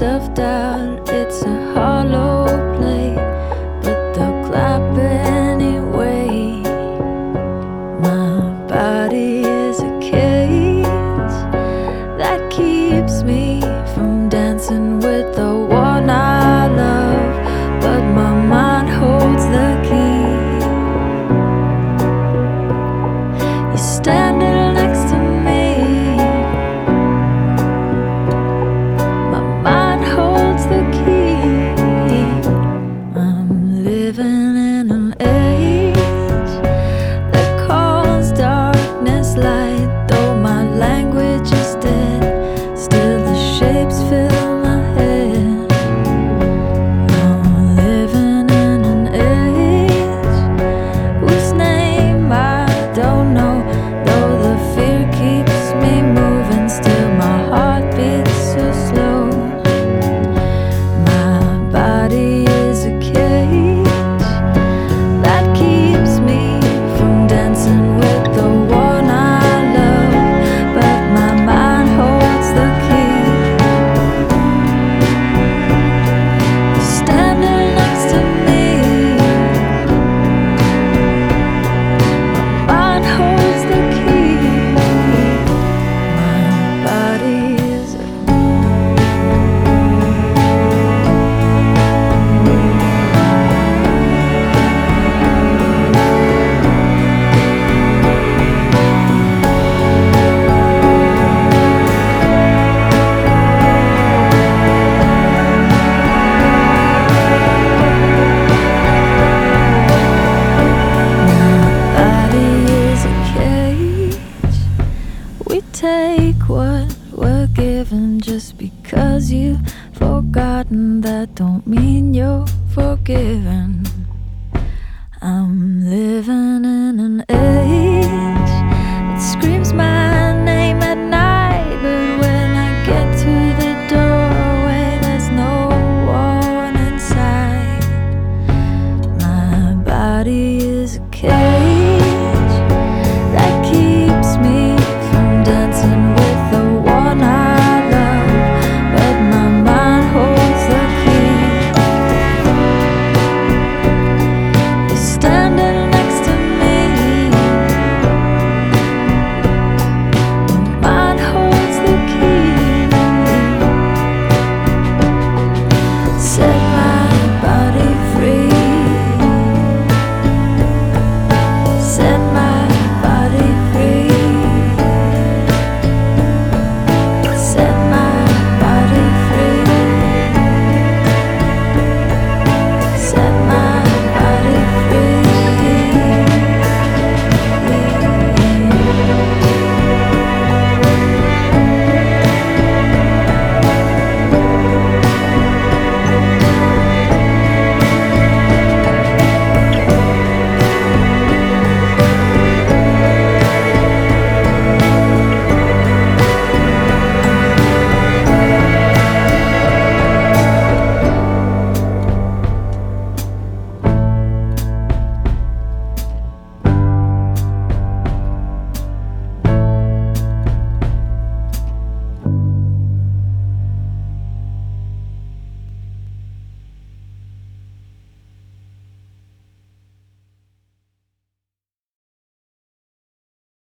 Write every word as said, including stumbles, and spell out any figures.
self-doubt, it's a hollow play, but they'll clap anyway. My body is a cage that keeps me from dancing with the one I love, but my mind holds the key. You're standing next to me, my mind holds the key. I'm living in an age that calls darkness light. Though my language is dead, still the shapes fill my head. I'm living in an age whose name I don't know. Though the fear keeps me moving, still my heart beats so slow. My body is a cage that keeps me from dancing with the one I love, but my mind holds the key. You're standing next to me, my mind holds the key. My body is a body is a cage. We take what we're given. Just because you've forgotten, that don't mean you're forgiven. I'm living in an age that screams